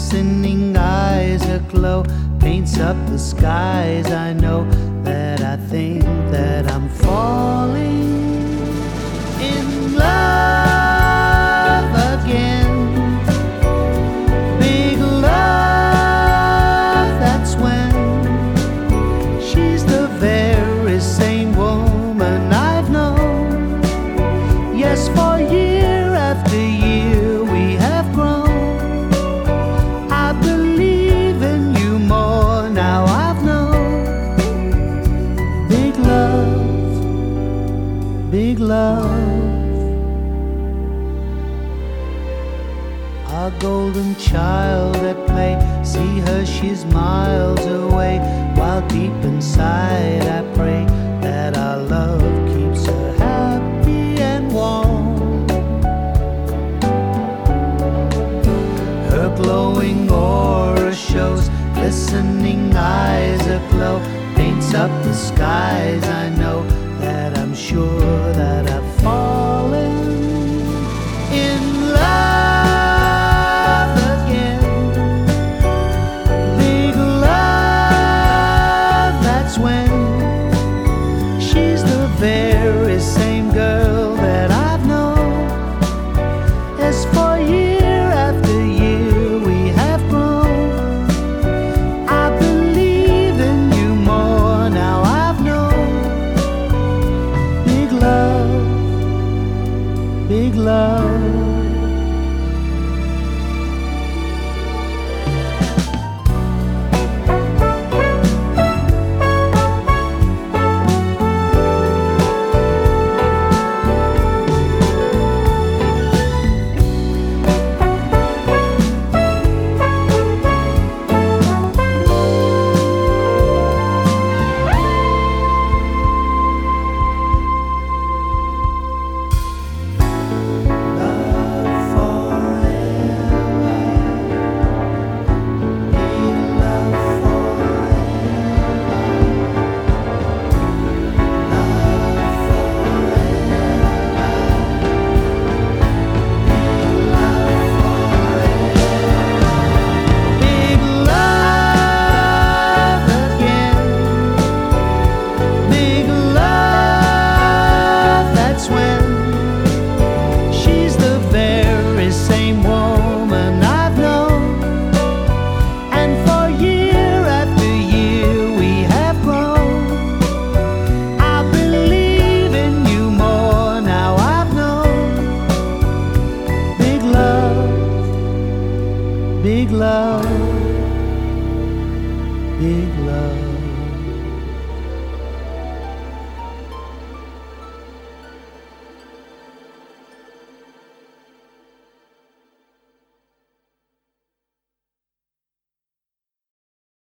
glistening eyes aglow, paints up the skies. I know that I think that I'm falling in love again. Big love, that's when she's the very same woman I've known. Yes, for year after year we have grown. I believe in you more now I've known. Big love, big love. Our golden child at play, see her, she's miles away, while deep inside I pray that our love keeps her happy and warm. Her glowing aura shows, glistening eyes aglow, paints up the skies. I know that I'm sure that I've fallen in love again. Big love, that's when she's the very same girl that I've known. As for year after year we have grown. I believe in you more now I've known. Big love, big love.